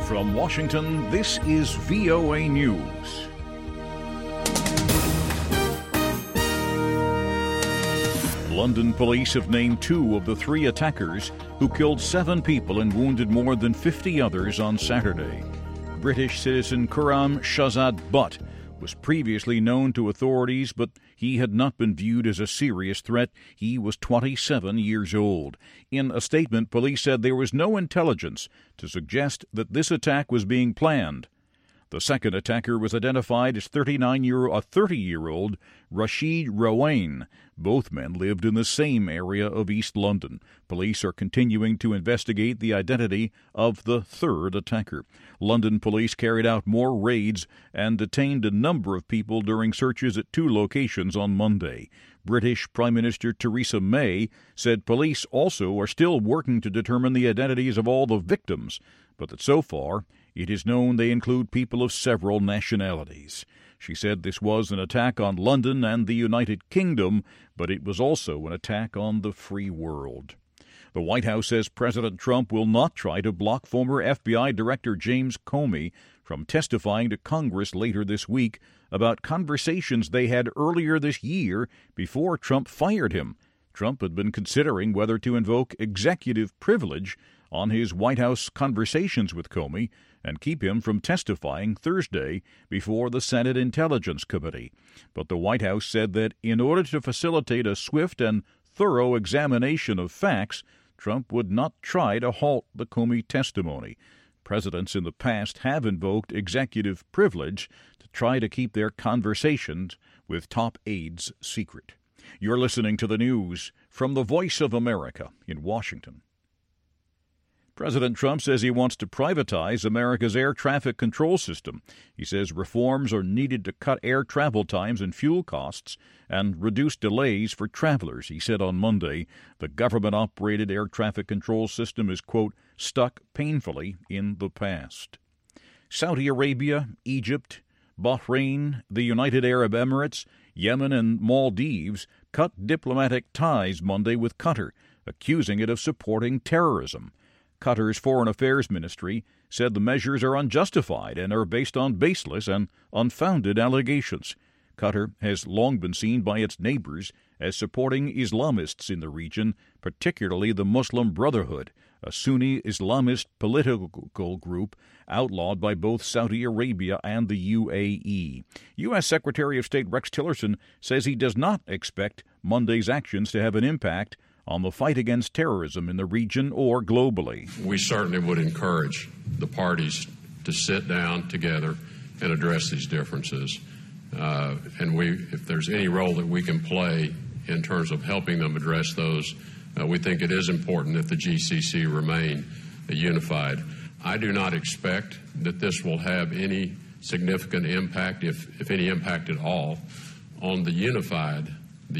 From Washington, this is VOA News. London police have named 2 of the 3 attackers who killed 7 people and wounded more than 50 others on Saturday. British citizen Khurram Shahzad Butt was previously known to authorities, but he had not been viewed as a serious threat. He was 27 years old. In a statement, police said there was no intelligence to suggest that this attack was being planned. The second attacker was identified as 30-year-old Rashid Rawane. Both men lived in the same area of East London. Police are continuing to investigate the identity of the third attacker. London police carried out more raids and detained a number of people during searches at 2 locations on Monday. British Prime Minister Theresa May said police also are still working to determine the identities of all the victims, but that so far it is known they include people of several nationalities. She said this was an attack on London and the United Kingdom, but it was also an attack on the free world. The White House says President Trump will not try to block former FBI Director James Comey from testifying to Congress later this week about conversations they had earlier this year before Trump fired him. Trump had been considering whether to invoke executive privilege on his White House conversations with Comey and keep him from testifying Thursday before the Senate Intelligence Committee. But the White House said that in order to facilitate a swift and thorough examination of facts, Trump would not try to halt the Comey testimony. Presidents in the past have invoked executive privilege to try to keep their conversations with top aides secret. You're listening to the news from the Voice of America in Washington. President Trump says he wants to privatize America's air traffic control system. He says reforms are needed to cut air travel times and fuel costs and reduce delays for travelers. He said on Monday the government-operated air traffic control system is, quote, stuck painfully in the past. Saudi Arabia, Egypt, Bahrain, the United Arab Emirates, Yemen, and Maldives cut diplomatic ties Monday with Qatar, accusing it of supporting terrorism. Qatar's Foreign Affairs Ministry said the measures are unjustified and are based on baseless and unfounded allegations. Qatar has long been seen by its neighbors as supporting Islamists in the region, particularly the Muslim Brotherhood, a Sunni Islamist political group outlawed by both Saudi Arabia and the UAE. U.S. Secretary of State Rex Tillerson says he does not expect Monday's actions to have an impact on the fight against terrorism in the region or globally. We certainly would encourage the parties to sit down together and address these differences. If there's any role that we can play in terms of helping them address those, we think it is important that the GCC remain unified. I do not expect that this will have any significant impact, if any impact at all, on the unified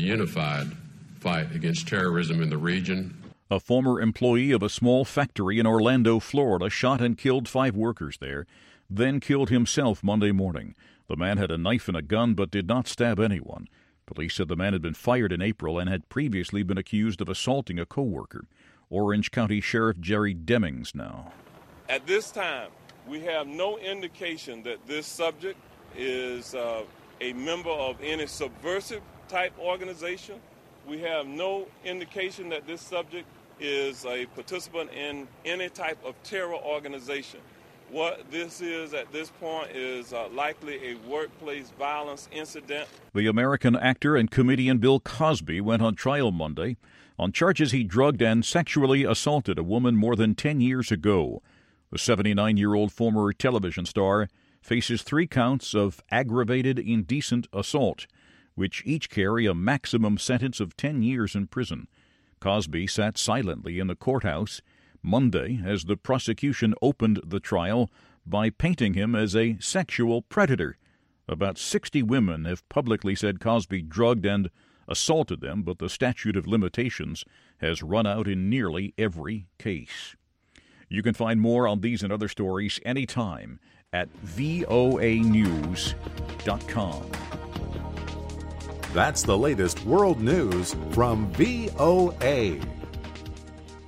fight against terrorism in the region. A former employee of a small factory in Orlando, Florida, shot and killed 5 workers there, then killed himself Monday morning. The man had a knife and a gun but did not stab anyone. Police said the man had been fired in April and had previously been accused of assaulting a co-worker. Orange County Sheriff Jerry Demings now. At this time, we have no indication that this subject is a member of any subversive type organization. We have no indication that this subject is a participant in any type of terror organization. What this is at this point is likely a workplace violence incident. The American actor and comedian Bill Cosby went on trial Monday on charges he drugged and sexually assaulted a woman more than 10 years ago. The 79-year-old former television star faces 3 counts of aggravated indecent assault, which each carry a maximum sentence of 10 years in prison. Cosby sat silently in the courthouse Monday as the prosecution opened the trial by painting him as a sexual predator. About 60 women have publicly said Cosby drugged and assaulted them, but the statute of limitations has run out in nearly every case. You can find more on these and other stories anytime at voanews.com. That's the latest world news from VOA.